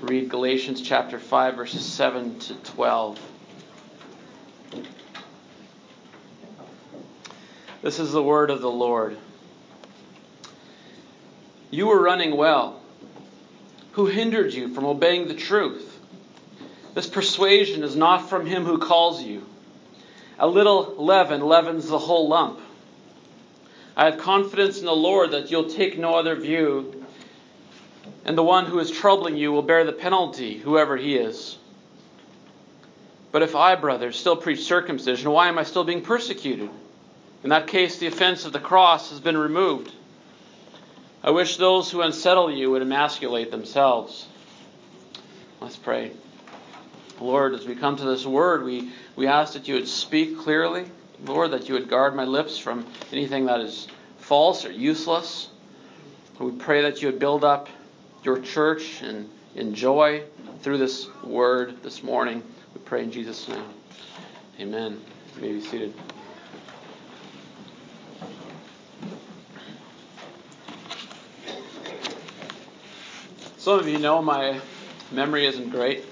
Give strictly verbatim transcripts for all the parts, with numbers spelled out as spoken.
read Galatians chapter five, verses seven to twelve. This is the word of the Lord. You were running well. Who hindered you from obeying the truth? This persuasion is not from him who calls you. A little leaven leavens the whole lump. I have confidence in the Lord that you'll take no other view, and the one who is troubling you will bear the penalty, whoever he is. But if I, brothers, still preach circumcision, why am I still being persecuted? In that case, the offense of the cross has been removed. I wish those who unsettle you would emasculate themselves. Let's pray. Lord, as we come to this word, we, we ask that you would speak clearly. Lord, that you would guard my lips from anything that is false or useless. We pray that you would build up your church in, in joy through this word this morning. We pray in Jesus' name. Amen. You may be seated. Some of you know my memory isn't great.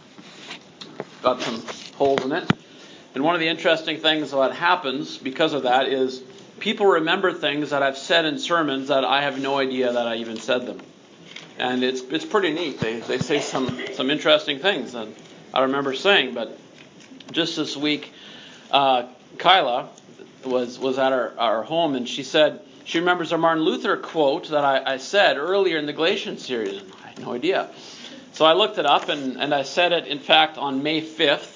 Got some holes in it. And one of the interesting things that happens because of that is people remember things that I've said in sermons that I have no idea that I even said them. And it's it's pretty neat. They they say some, some interesting things that I remember saying. But just this week, uh, Kyla was was at our, our home, and she said she remembers a Martin Luther quote that I, I said earlier in the Galatians series. And I had no idea. So I looked it up, and, and I said it, in fact, on May fifth.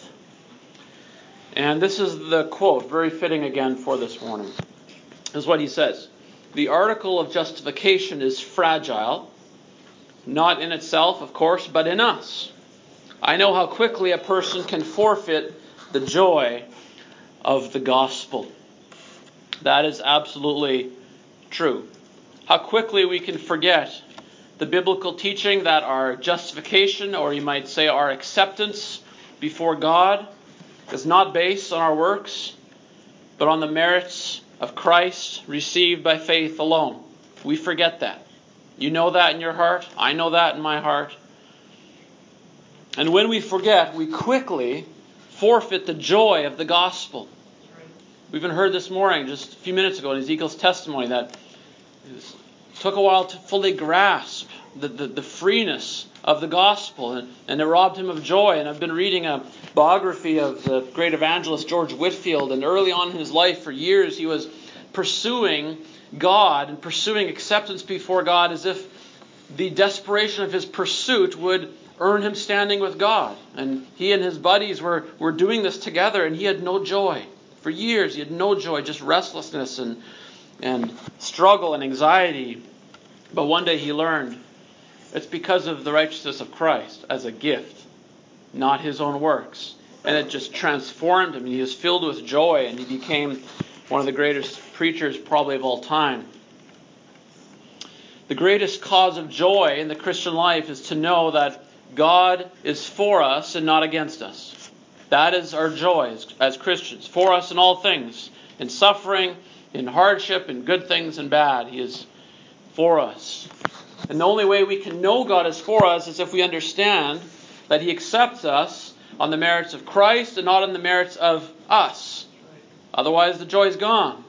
And this is the quote, very fitting again for this morning. This is what he says. The article of justification is fragile, not in itself, of course, but in us. I know how quickly a person can forfeit the joy of the gospel. That is absolutely true. How quickly we can forget the biblical teaching that our justification, or you might say our acceptance before God, is not based on our works, but on the merits of Christ received by faith alone. We forget that. You know that in your heart. I know that in my heart. And when we forget, we quickly forfeit the joy of the gospel. We even heard this morning, just a few minutes ago, in Ezekiel's testimony, that it took a while to fully grasp the, the, the freeness of the gospel, and, and it robbed him of joy. And I've been reading a biography of the great evangelist George Whitefield, and early on in his life, for years, he was pursuing God and pursuing acceptance before God as if the desperation of his pursuit would earn him standing with God. And he and his buddies were, were doing this together, and he had no joy. For years, he had no joy, just restlessness and, and struggle and anxiety. But one day he learned it's because of the righteousness of Christ as a gift, not his own works. And it just transformed him. He was filled with joy, and he became one of the greatest preachers probably of all time. The greatest cause of joy in the Christian life is to know that God is for us and not against us. That is our joy as, as Christians. For us in all things. In suffering, in hardship, in good things and bad. He is for us. And the only way we can know God is for us is if we understand that He accepts us on the merits of Christ and not on the merits of us. Otherwise, the joy is gone.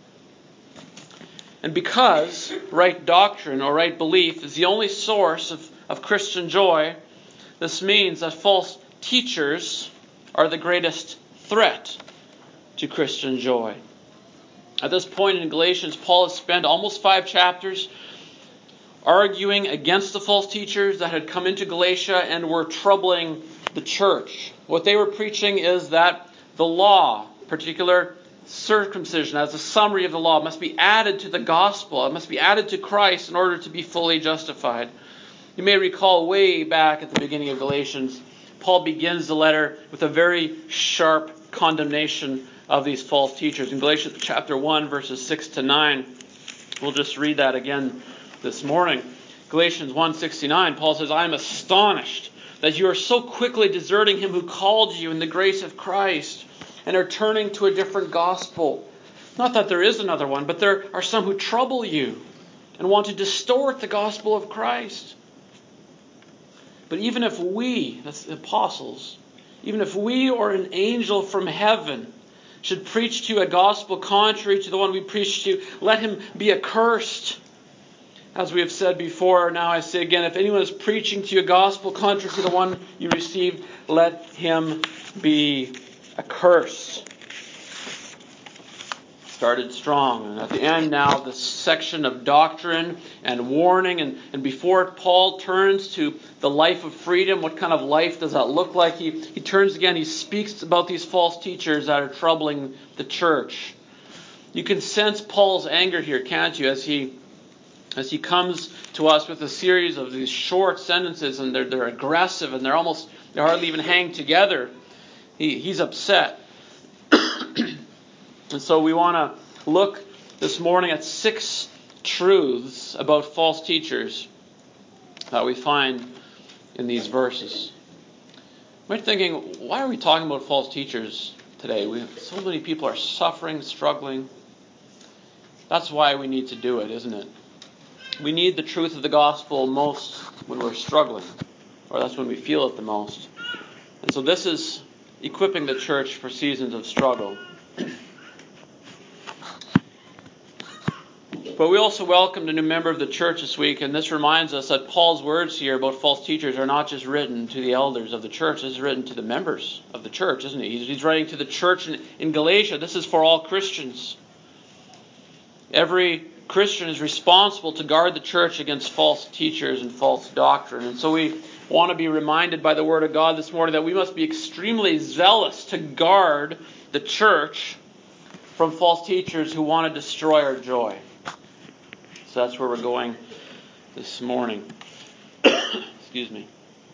And because right doctrine or right belief is the only source of, of Christian joy, this means that false teachers are the greatest threat to Christian joy. At this point in Galatians, Paul has spent almost five chapters arguing against the false teachers that had come into Galatia and were troubling the church. What they were preaching is that the law, particular circumcision as a summary of the law, must be added to the gospel. It must be added to Christ in order to be fully justified. You may recall way back at the beginning of Galatians, Paul begins the letter with a very sharp condemnation of these false teachers. In Galatians chapter one, verses six to nine, we'll just read that again this morning. Galatians one sixty-nine, Paul says, I am astonished that you are so quickly deserting him who called you in the grace of Christ and are turning to a different gospel. Not that there is another one, but there are some who trouble you and want to distort the gospel of Christ. But even if we, that's the apostles, even if we or an angel from heaven should preach to you a gospel contrary to the one we preach to you, let him be accursed. As we have said before, now I say again, if anyone is preaching to you a gospel contrary to the one you received, let him be accursed. Started strong. And at the end now, this section of doctrine and warning. And, and before Paul turns to the life of freedom, what kind of life does that look like? He, he turns again, he speaks about these false teachers that are troubling the church. You can sense Paul's anger here, can't you, as he as he comes to us with a series of these short sentences, and they're, they're aggressive, and they're almost, they hardly even hang together. He, he's upset. And so we want to look this morning at six truths about false teachers that we find in these verses. You might be thinking, why are we talking about false teachers today? We, so many people are suffering, struggling. That's why we need to do it, isn't it? We need the truth of the gospel most when we're struggling, or that's when we feel it the most. And so this is equipping the church for seasons of struggle. But we also welcomed a new member of the church this week, and this reminds us that Paul's words here about false teachers are not just written to the elders of the church. This is written to the members of the church, isn't he? He's writing to the church in, in Galatia. This is for all Christians. Every Christian is responsible to guard the church against false teachers and false doctrine. And so we want to be reminded by the Word of God this morning that we must be extremely zealous to guard the church from false teachers who want to destroy our joy. So that's where we're going this morning. Excuse me.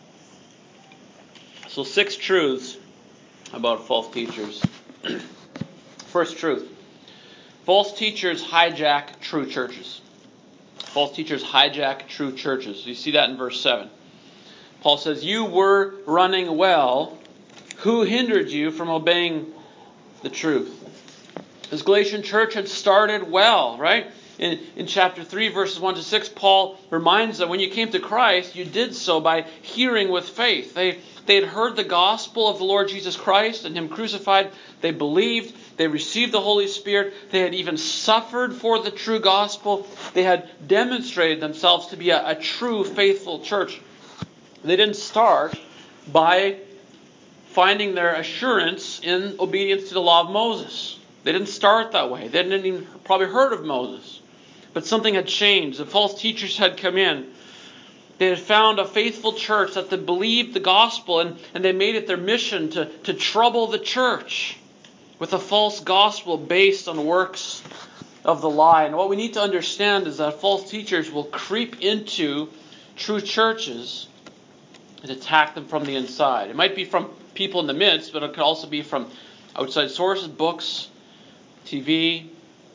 So six truths about false teachers. First truth. False teachers hijack true churches. False teachers hijack true churches. You see that in verse seven. Paul says, you were running well. Who hindered you from obeying the truth? This Galatian church had started well, right? In, in chapter three, verses one to six, Paul reminds them when you came to Christ, you did so by hearing with faith. They, they had heard the gospel of the Lord Jesus Christ and Him crucified. They believed. They received the Holy Spirit. They had even suffered for the true gospel. They had demonstrated themselves to be a, a true, faithful church. They didn't start by finding their assurance in obedience to the law of Moses. They didn't start that way. They hadn't even probably heard of Moses. But something had changed. The false teachers had come in. They had found a faithful church that had believed the gospel, and, and they made it their mission to, to trouble the church with a false gospel based on works of the lie. And what we need to understand is that false teachers will creep into true churches and attack them from the inside. It might be from people in the midst, but it could also be from outside sources, books, T V.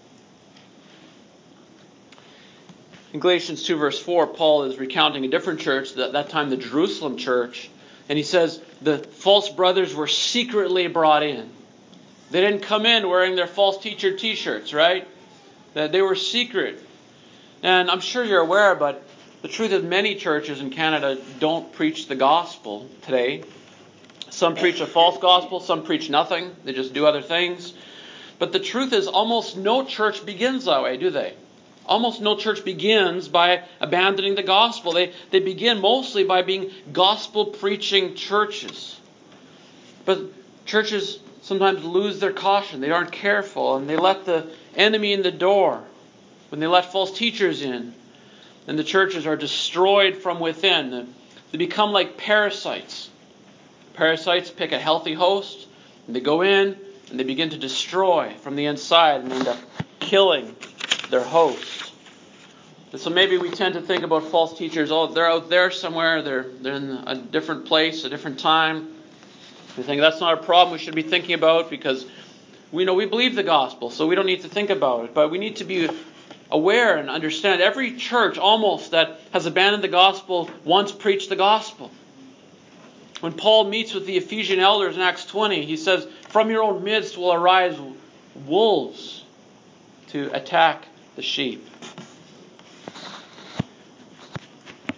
In Galatians two verse four, Paul is recounting a different church, at that time the Jerusalem church, and he says the false brothers were secretly brought in. They didn't come in wearing their false teacher t-shirts, right? That they were secret. And I'm sure you're aware, but the truth is many churches in Canada don't preach the gospel today. Some preach a false gospel, some preach nothing. They just do other things. But the truth is almost no church begins that way, do they? Almost no church begins by abandoning the gospel. They, they begin mostly by being gospel-preaching churches. But churches sometimes lose their caution. They aren't careful, and they let the enemy in the door when they let false teachers in. And the churches are destroyed from within. They become like parasites. Parasites pick a healthy host, and they go in, and they begin to destroy from the inside, and end up killing their host. And so maybe we tend to think about false teachers, oh, they're out there somewhere, they're, they're in a different place, a different time. We think that's not a problem we should be thinking about because we know we believe the gospel, so we don't need to think about it. But we need to be aware and understand every church almost that has abandoned the gospel once preached the gospel. When Paul meets with the Ephesian elders in Acts twenty, he says, from your own midst will arise wolves to attack the sheep.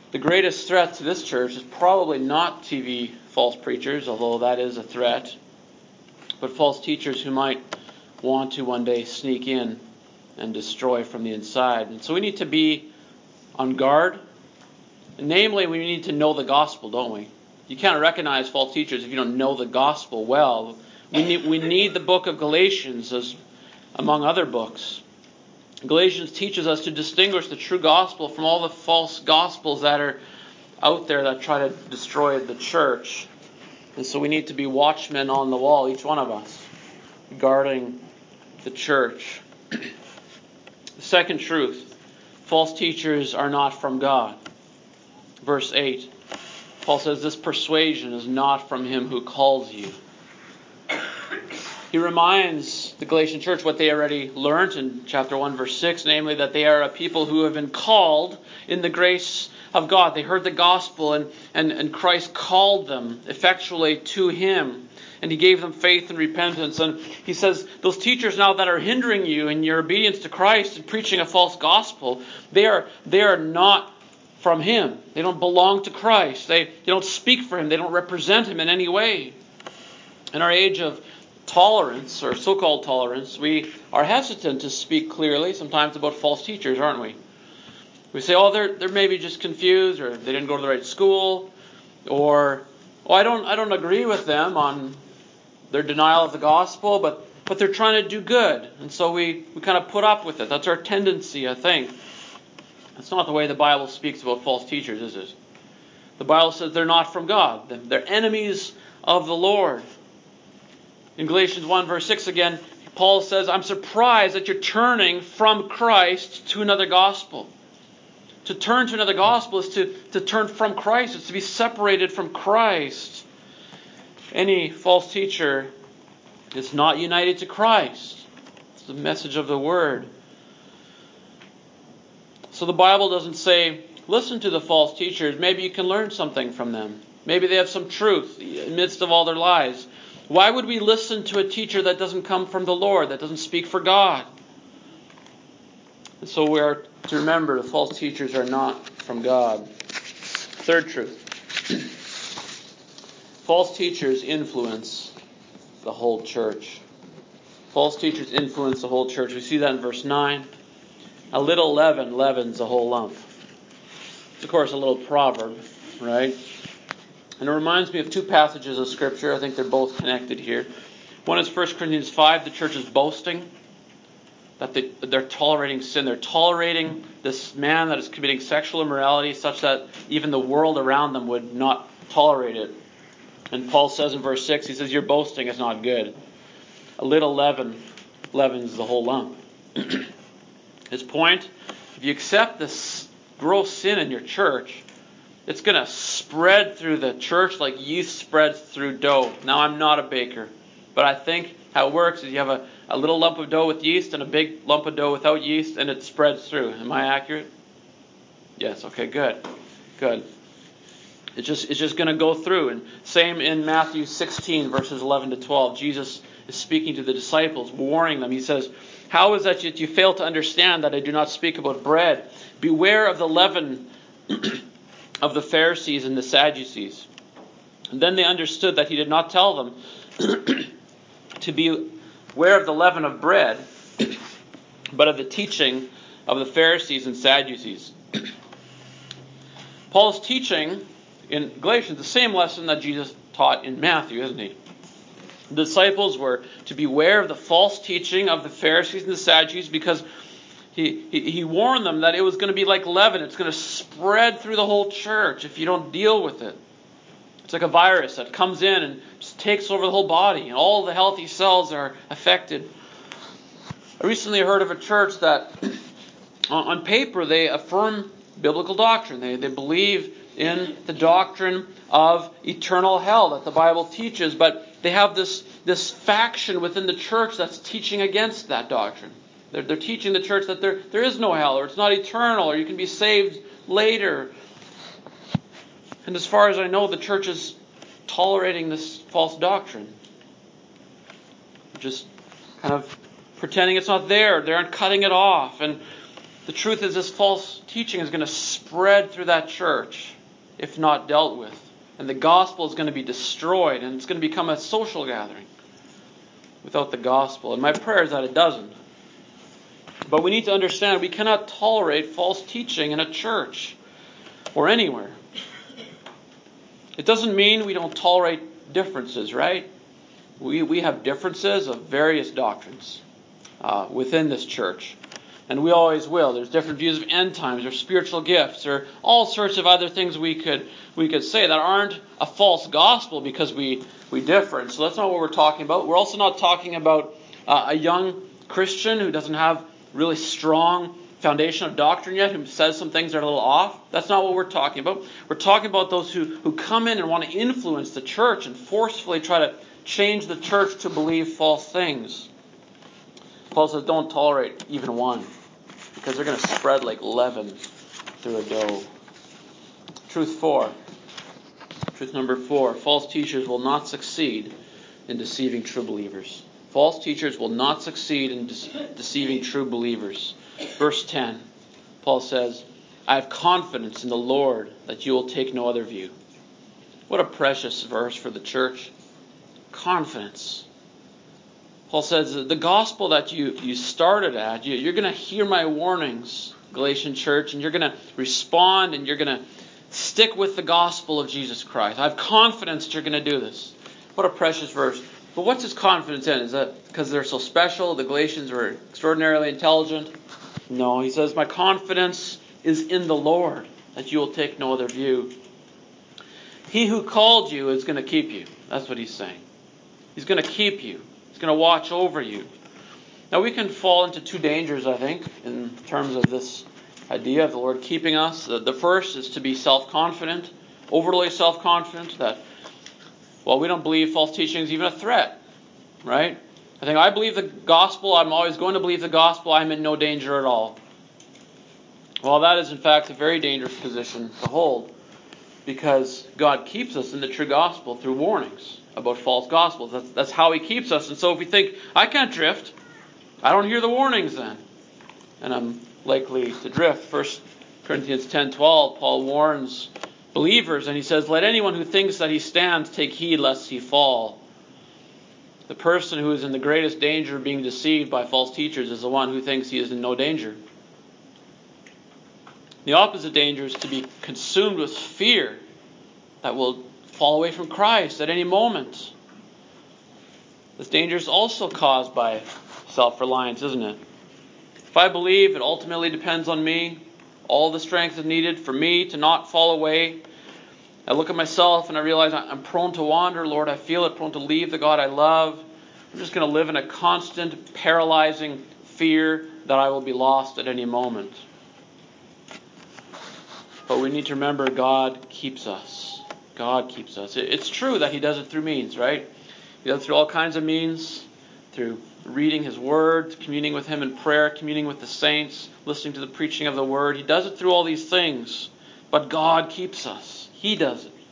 The greatest threat to this church is probably not T V false preachers, although that is a threat, but false teachers who might want to one day sneak in and destroy from the inside. And so we need to be on guard. And namely, we need to know the gospel, don't we? You can't recognize false teachers if you don't know the gospel well. We need, we need the book of Galatians as among other books. Galatians teaches us to distinguish the true gospel from all the false gospels that are out there that try to destroy the church. And so we need to be watchmen on the wall, each one of us, guarding the church. The second truth, false teachers are not from God. Verse eight, Paul says, this persuasion is not from him who calls you. He reminds the Galatian church what they already learned in chapter one, verse six, namely that they are a people who have been called in the grace of God. They heard the gospel and, and, and Christ called them effectually to Him. And He gave them faith and repentance. And He says, those teachers now that are hindering you in your obedience to Christ and preaching a false gospel, they are, they are not from Him. They don't belong to Christ. They, they don't speak for Him. They don't represent Him in any way. In our age of tolerance, or so-called tolerance, we are hesitant to speak clearly sometimes about false teachers, aren't we? We say, oh, they're they're maybe just confused, or they didn't go to the right school, or oh, I don't I don't agree with them on their denial of the gospel, but but they're trying to do good, and so we, we kind of put up with it. That's our tendency, I think. That's not the way the Bible speaks about false teachers, is it? The Bible says they're not from God. They're enemies of the Lord. In Galatians one, verse six again, Paul says, I'm surprised that you're turning from Christ to another gospel. To turn to another gospel is to, to turn from Christ. It's to be separated from Christ. Any false teacher is not united to Christ. It's the message of the Word. So the Bible doesn't say, listen to the false teachers. Maybe you can learn something from them. Maybe they have some truth in the midst of all their lies. Why would we listen to a teacher that doesn't come from the Lord, that doesn't speak for God? And so we are to remember the false teachers are not from God. Third truth. False teachers influence the whole church. False teachers influence the whole church. We see that in verse nine. A little leaven leavens a whole lump. It's, of course, a little proverb, right? And it reminds me of two passages of Scripture. I think they're both connected here. One is First Corinthians five. The church is boasting that they, they're tolerating sin. They're tolerating this man that is committing sexual immorality such that even the world around them would not tolerate it. And Paul says in verse six, he says, your boasting is not good. A little leaven leavens the whole lump. His point, if you accept this gross sin in your church, it's going to spread through the church like yeast spreads through dough. Now, I'm not a baker, but I think how it works is you have a, a little lump of dough with yeast and a big lump of dough without yeast, and it spreads through. Am I accurate? Yes, okay, good. Good. It's just, it's just going to go through. And same in Matthew sixteen, verses eleven to twelve. Jesus is speaking to the disciples, warning them. He says, how is that you fail to understand that I do not speak about bread? Beware of the leaven of the Pharisees and the Sadducees. And then they understood that he did not tell them to beware of the leaven of bread, but of the teaching of the Pharisees and Sadducees. Paul's teaching in Galatians the same lesson that Jesus taught in Matthew, isn't he? The disciples were to beware of the false teaching of the Pharisees and the Sadducees because He, he he warned them that it was going to be like leaven. It's going to spread through the whole church if you don't deal with it. It's like a virus that comes in and just takes over the whole body, and all the healthy cells are affected. I recently heard of a church that, on paper, they affirm biblical doctrine. They they believe in the doctrine of eternal hell that the Bible teaches, but they have this this faction within the church that's teaching against that doctrine. They're, they're teaching the church that there, there is no hell, or it's not eternal, or you can be saved later. And as far as I know, the church is tolerating this false doctrine. Just kind of pretending it's not there. They aren't cutting it off. And The truth is, this false teaching is going to spread through that church if not dealt with. And the gospel is going to be destroyed, and it's going to become a social gathering without the gospel. And my prayer is that it doesn't. But we need to understand we cannot tolerate false teaching in a church or anywhere. It doesn't mean we don't tolerate differences, right? We we have differences of various doctrines uh, within this church. And we always will. There's different views of end times or spiritual gifts or all sorts of other things we could we could say that aren't a false gospel because we, we differ. And so that's not what we're talking about. We're also not talking about uh, a young Christian who doesn't have really strong foundation of doctrine yet, who says some things that are a little off. That's not what we're talking about. We're talking about those who, who come in and want to influence the church and forcefully try to change the church to believe false things. Paul says don't tolerate even one, because they're going to spread like leaven through a dough. Truth four. Truth number four. False teachers will not succeed in deceiving true believers. False teachers will not succeed in de- deceiving true believers. Verse ten. Paul says, I have confidence in the Lord that you will take no other view. What a precious verse for the church. Confidence. Paul says, the gospel that you, you started at, you, you're going to hear my warnings, Galatian church, and you're going to respond and you're going to stick with the gospel of Jesus Christ. I have confidence that you're going to do this. What a precious verse. But what's his confidence in? Is that because they're so special, the Galatians were extraordinarily intelligent? No, he says, my confidence is in the Lord, that you will take no other view. He who called you is going to keep you. That's what he's saying. He's going to keep you. He's going to watch over you. Now we can fall into two dangers, I think, in terms of this idea of the Lord keeping us. The first is to be self-confident, overly self-confident, that, well, we don't believe false teaching is even a threat, right? I think I believe the gospel, I'm always going to believe the gospel, I'm in no danger at all. Well, that is in fact a very dangerous position to hold, because God keeps us in the true gospel through warnings about false gospels. That's, that's how he keeps us. And so if we think, I can't drift, I don't hear the warnings then, and I'm likely to drift. First Corinthians ten twelve, Paul warns believers, and he says, let anyone who thinks that he stands take heed lest he fall. The person who is in the greatest danger of being deceived by false teachers is the one who thinks he is in no danger. The opposite danger is to be consumed with fear that will fall away from Christ at any moment. This danger is also caused by self-reliance, isn't it? If I believe it ultimately depends on me, all the strength is needed for me to not fall away, I look at myself and I realize I'm prone to wander, Lord. I feel it, prone to leave the God I love. I'm just going to live in a constant, paralyzing fear that I will be lost at any moment. But we need to remember God keeps us. God keeps us. It's true that he does it through means, right? He does it through all kinds of means, through reading his word, communing with him in prayer, communing with the saints, listening to the preaching of the word. He does it through all these things. But God keeps us. He does it.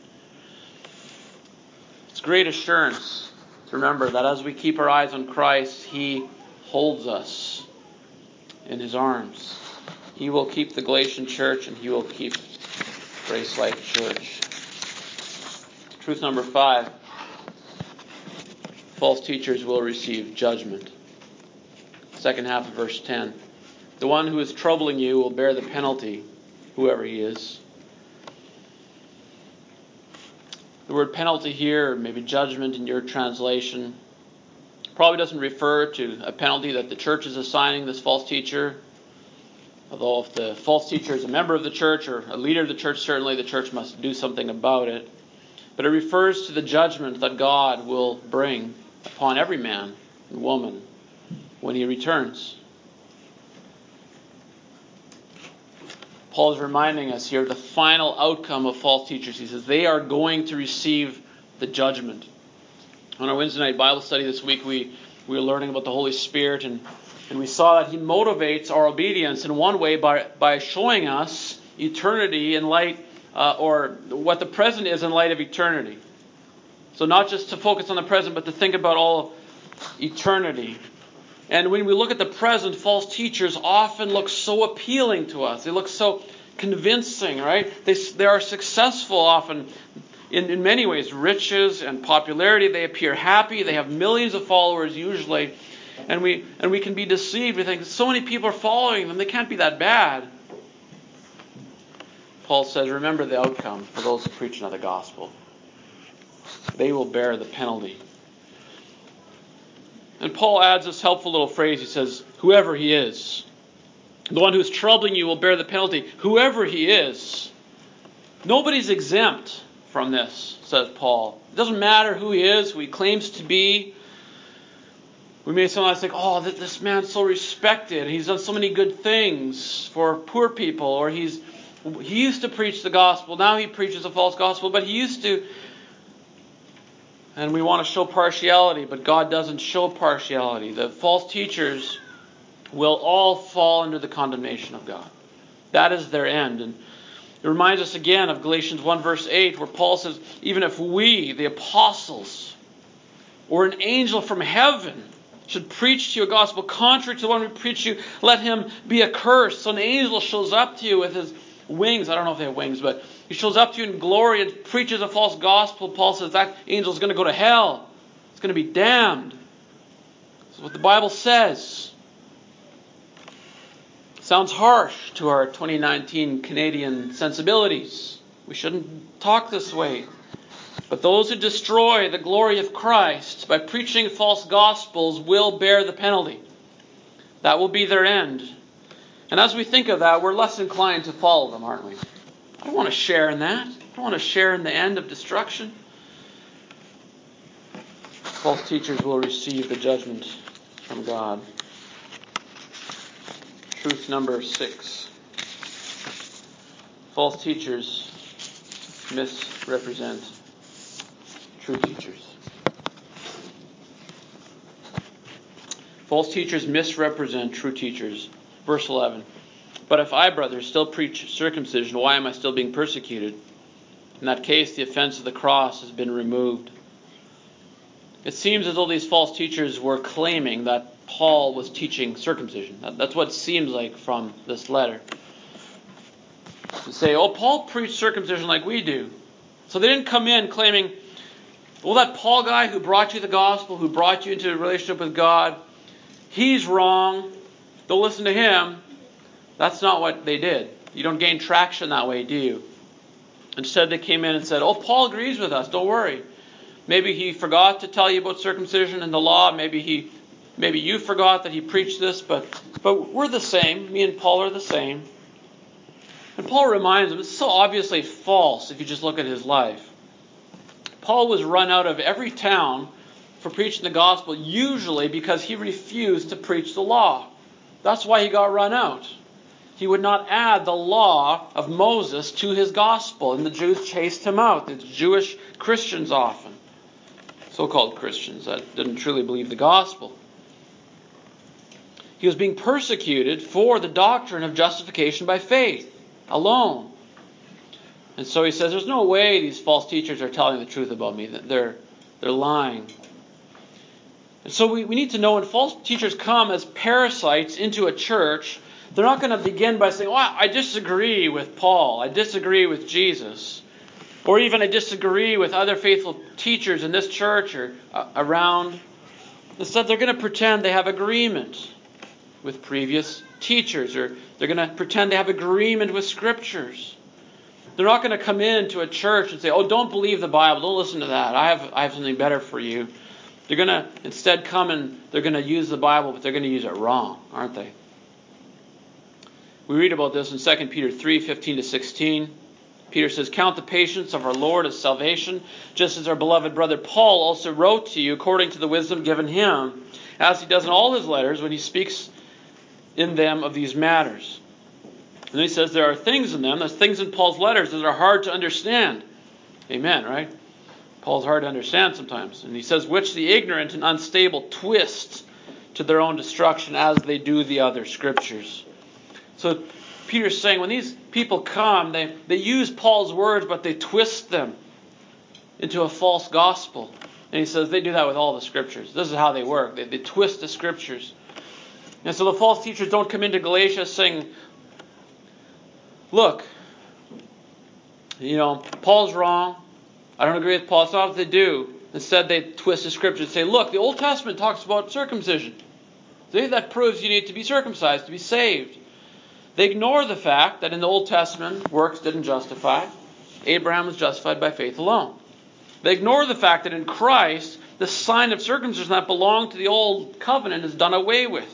It's great assurance to remember that as we keep our eyes on Christ, he holds us in his arms. He will keep the Galatian church, and he will keep Grace Life Church. Truth number five. False teachers will receive judgment. Second half of verse ten. The one who is troubling you will bear the penalty, whoever he is. The word penalty here, or maybe judgment in your translation, probably doesn't refer to a penalty that the church is assigning this false teacher. Although if the false teacher is a member of the church or a leader of the church, certainly the church must do something about it. But it refers to the judgment that God will bring upon every man and woman when he returns. Paul is reminding us here of the final outcome of false teachers. He says they are going to receive the judgment. On our Wednesday night Bible study this week, we, we were learning about the Holy Spirit, and, and we saw that he motivates our obedience in one way by, by showing us eternity in light, uh, or what the present is in light of eternity. So not just to focus on the present, but to think about all eternity. And when we look at the present, false teachers often look so appealing to us. They look so convincing, right? They, they are successful often in, in many ways. Riches and popularity. They appear happy. They have millions of followers usually. And we and we can be deceived. We think so many people are following them. They can't be that bad. Paul says, remember the outcome for those who preach another gospel. They will bear the penalty. And Paul adds this helpful little phrase. He says, whoever he is. The one who is troubling you will bear the penalty. Whoever he is. Nobody's exempt from this, says Paul. It doesn't matter who he is, who he claims to be. We may sometimes think, oh, this man's so respected. He's done so many good things for poor people. Or he's he used to preach the gospel. Now he preaches a false gospel. But he used to. And we want to show partiality. But God doesn't show partiality. The false teachers will all fall under the condemnation of God. That is their end. And it reminds us again of Galatians one verse eight, where Paul says, even if we, the apostles, or an angel from heaven, should preach to you a gospel contrary to the one we preach to you, let him be accursed. So an angel shows up to you with his wings. I don't know if they have wings, but he shows up to you in glory and preaches a false gospel. Paul says that angel is going to go to hell. It's going to be damned. That's what the Bible says. Sounds harsh to our twenty nineteen Canadian sensibilities. We shouldn't talk this way. But those who destroy the glory of Christ by preaching false gospels will bear the penalty. That will be their end. And as we think of that, we're less inclined to follow them, aren't we? I don't want to share in that. I don't want to share in the end of destruction. False teachers will receive the judgment from God. Truth number six. False teachers misrepresent true teachers. False teachers misrepresent true teachers. Verse eleven. But if I, brothers, still preach circumcision, why am I still being persecuted? In that case, the offense of the cross has been removed. It seems as though these false teachers were claiming that Paul was teaching circumcision. That's what it seems like from this letter. To say, oh, Paul preached circumcision like we do. So they didn't come in claiming, well, that Paul guy who brought you the gospel, who brought you into a relationship with God, he's wrong. Don't listen to him. That's not what they did. You don't gain traction that way, do you? Instead, they came in and said, oh, Paul agrees with us. Don't worry. Maybe he forgot to tell you about circumcision and the law. Maybe he, maybe you forgot that he preached this. But, but we're the same. Me and Paul are the same. And Paul reminds them, it's so obviously false if you just look at his life. Paul was run out of every town for preaching the gospel, usually because he refused to preach the law. That's why he got run out. He would not add the law of Moses to his gospel, and the Jews chased him out. The Jewish Christians often, so-called Christians that didn't truly believe the gospel. He was being persecuted for the doctrine of justification by faith alone. And so he says, there's no way these false teachers are telling the truth about me. They're, they're lying. And so we, we need to know when false teachers come as parasites into a church, they're not going to begin by saying, oh, I disagree with Paul. I disagree with Jesus. Or even I disagree with other faithful teachers in this church or uh, around. Instead, they're going to pretend they have agreement with previous teachers. Or they're going to pretend they have agreement with scriptures. They're not going to come into a church and say, oh, don't believe the Bible. Don't listen to that. I have, I have something better for you. They're going to instead come and they're going to use the Bible, but they're going to use it wrong, aren't they? We read about this in Second Peter three, fifteen to sixteen. Peter says, count the patience of our Lord as salvation, just as our beloved brother Paul also wrote to you according to the wisdom given him, as he does in all his letters when he speaks in them of these matters. And he says there are things in them, there's things in Paul's letters that are hard to understand. Amen, right? Paul's hard to understand sometimes. And he says, which the ignorant and unstable twist to their own destruction as they do the other scriptures. So Peter's saying when these people come, they, they use Paul's words, but they twist them into a false gospel. And he says they do that with all the scriptures. This is how they work. They, they twist the scriptures. And so the false teachers don't come into Galatia saying, look, you know, Paul's wrong. I don't agree with Paul. It's not what they do. Instead, they twist the scripture and say, look, the Old Testament talks about circumcision. See, that proves you need to be circumcised to be saved. They ignore the fact that in the Old Testament, works didn't justify. Abraham was justified by faith alone. They ignore the fact that in Christ, the sign of circumcision that belonged to the Old Covenant is done away with.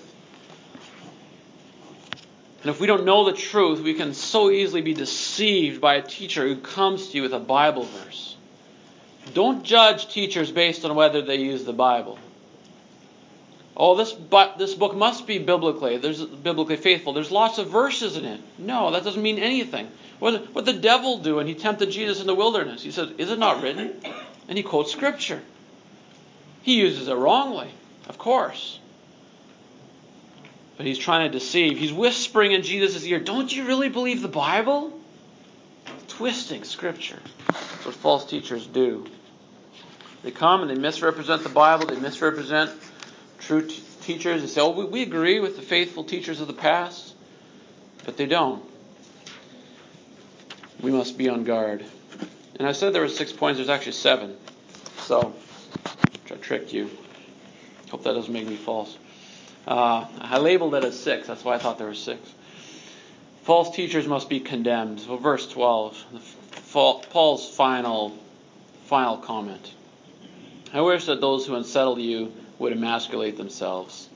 And if we don't know the truth, we can so easily be deceived by a teacher who comes to you with a Bible verse. Don't judge teachers based on whether they use the Bible. Oh, this but this book must be biblically. There's biblically faithful. There's lots of verses in it. No, that doesn't mean anything. What what did the devil do when he tempted Jesus in the wilderness? He said, "Is it not written?" And he quotes scripture. He uses it wrongly, of course. But he's trying to deceive. He's whispering in Jesus' ear, "Don't you really believe the Bible?" Twisting scripture. That's what false teachers do. They come and they misrepresent the Bible. They misrepresent true t- teachers. They say, oh, we, we agree with the faithful teachers of the past. But they don't. We must be on guard. And I said there were six points. There's actually seven. So, I tricked you. Hope that doesn't make me false. Uh, I labeled it as six. That's why I thought there were six. False teachers must be condemned. Well, verse twelve. Paul's final, final comment. I wish that those who unsettle you would emasculate themselves.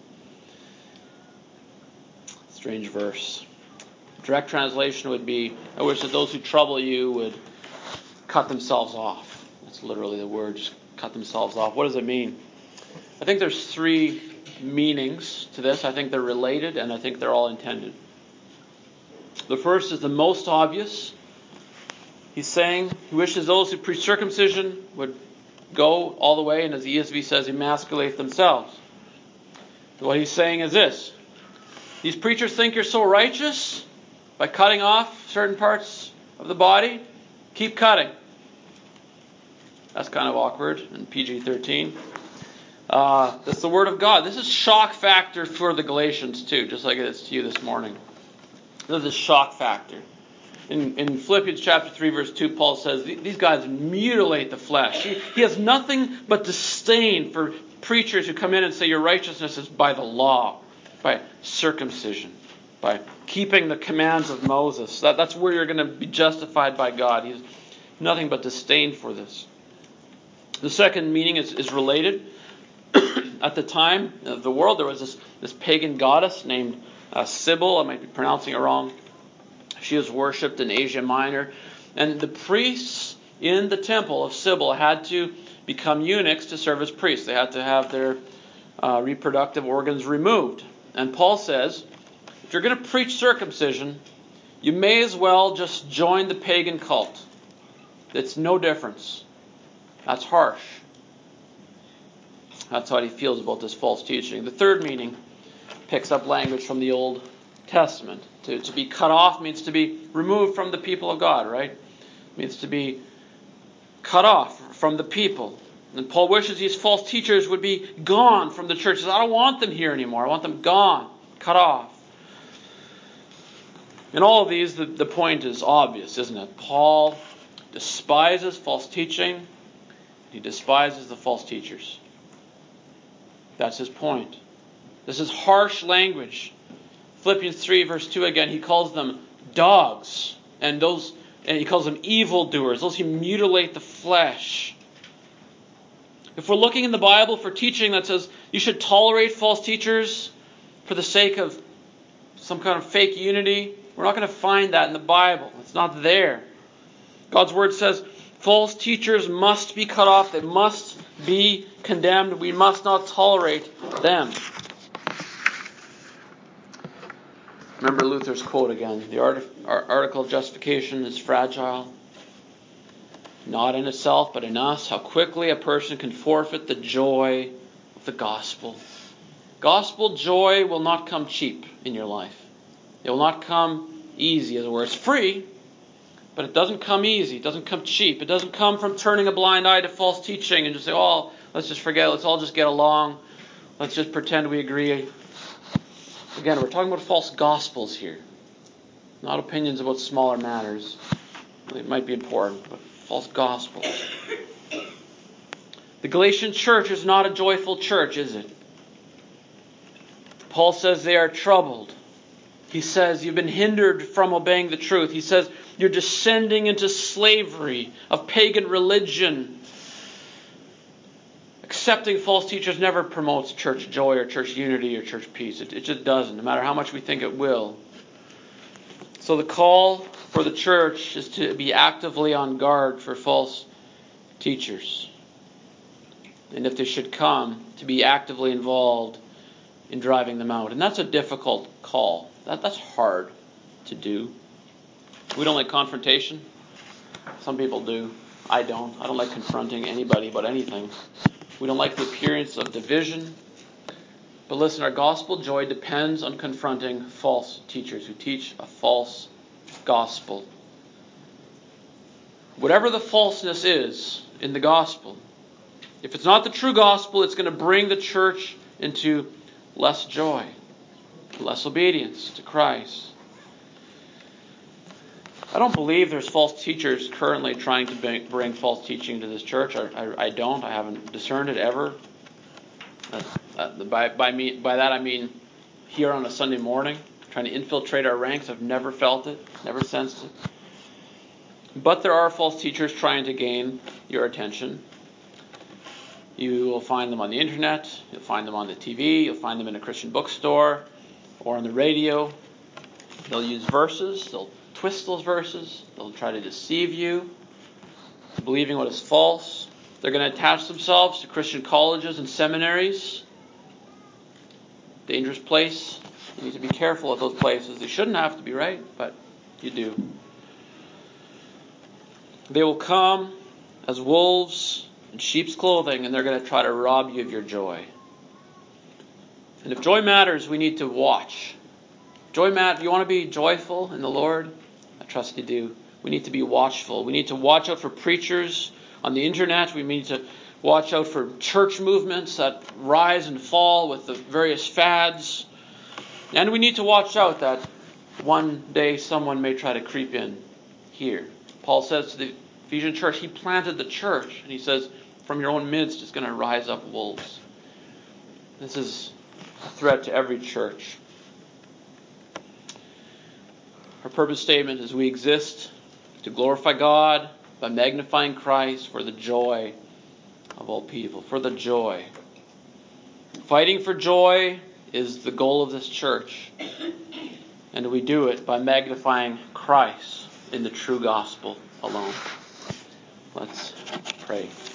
Strange verse. Direct translation would be, I wish that those who trouble you would cut themselves off. That's literally the word, just cut themselves off. What does it mean? I think there's three meanings to this. I think they're related, and I think they're all intended. The first is the most obvious. He's saying he wishes those who preach circumcision would go all the way, and as the E S V says, emasculate themselves. What he's saying is this. These preachers think you're so righteous by cutting off certain parts of the body. Keep cutting. That's kind of awkward in P G thirteen. Uh, that's the word of God. This is shock factor for the Galatians too, just like it is to you this morning. This is a shock factor. In, in Philippians chapter three, verse two, Paul says, these guys mutilate the flesh. He, he has nothing but disdain for preachers who come in and say your righteousness is by the law, by circumcision, by keeping the commands of Moses. That, that's where you're going to be justified by God. He has nothing but disdain for this. The second meaning is, is related. At the time of the world, there was this, this pagan goddess named uh, Sybil. I might be pronouncing it wrong. She was worshipped in Asia Minor. And the priests in the temple of Sybil had to become eunuchs to serve as priests. They had to have their uh, reproductive organs removed. And Paul says, if you're going to preach circumcision, you may as well just join the pagan cult. It's no difference. That's harsh. That's how he feels about this false teaching. The third meaning picks up language from the Old Testament. To, to be cut off means to be removed from the people of God, right? It means to be cut off from the people. And Paul wishes these false teachers would be gone from the church. He says, I don't want them here anymore. I want them gone, cut off. In all of these, the, the point is obvious, isn't it? Paul despises false teaching. He despises the false teachers. That's his point. This is harsh language. Philippians three, verse two again, he calls them dogs. And those, and he calls them evildoers, those who mutilate the flesh. If we're looking in the Bible for teaching that says you should tolerate false teachers for the sake of some kind of fake unity, we're not going to find that in the Bible. It's not there. God's Word says false teachers must be cut off. They must be condemned. We must not tolerate them. Remember Luther's quote again. The art, article of justification is fragile. Not in itself, but in us. How quickly a person can forfeit the joy of the gospel. Gospel joy will not come cheap in your life. It will not come easy, as it were. It's free, but it doesn't come easy. It doesn't come cheap. It doesn't come from turning a blind eye to false teaching and just say, oh, let's just forget it. Let's all just get along. Let's just pretend we agree. Again, we're talking about false gospels here. Not opinions about smaller matters. It might be important, but false gospels. The Galatian church is not a joyful church, is it? Paul says they are troubled. He says you've been hindered from obeying the truth. He says you're descending into slavery of pagan religion. Accepting false teachers never promotes church joy or church unity or church peace. It, it just doesn't, no matter how much we think it will. So the call for the church is to be actively on guard for false teachers. And if they should come, to be actively involved in driving them out. And that's a difficult call. That, that's hard to do. We don't like confrontation. Some people do. I don't. I don't like confronting anybody about anything. We don't like the appearance of division. But listen, our gospel joy depends on confronting false teachers who teach a false gospel. Whatever the falseness is in the gospel, if it's not the true gospel, it's going to bring the church into less joy, less obedience to Christ. I don't believe there's false teachers currently trying to bring false teaching to this church. I, I, I don't. I haven't discerned it ever. Uh, uh, by, by, me, by that I mean here on a Sunday morning, trying to infiltrate our ranks. I've never felt it, never sensed it. But there are false teachers trying to gain your attention. You will find them on the internet, you'll find them on the T V, you'll find them in a Christian bookstore or on the radio. They'll use verses, they'll twist those verses, they'll try to deceive you, believing what is false. They're going to attach themselves to Christian colleges and seminaries. Dangerous place. You need to be careful at those places. They shouldn't have to be, right? But you do. They will come as wolves in sheep's clothing, and they're going to try to rob you of your joy. And if joy matters, we need to watch. Joy matters. You want to be joyful in the Lord? I trust you do. We need to be watchful. We need to watch out for preachers on the internet. We need to watch out for church movements that rise and fall with the various fads. And we need to watch out that one day someone may try to creep in here. Paul says to the Ephesian church, he planted the church. And he says, from your own midst is going to rise up wolves. This is a threat to every church. Our purpose statement is we exist to glorify God by magnifying Christ for the joy of all people. For the joy. Fighting for joy is the goal of this church. And we do it by magnifying Christ in the true gospel alone. Let's pray.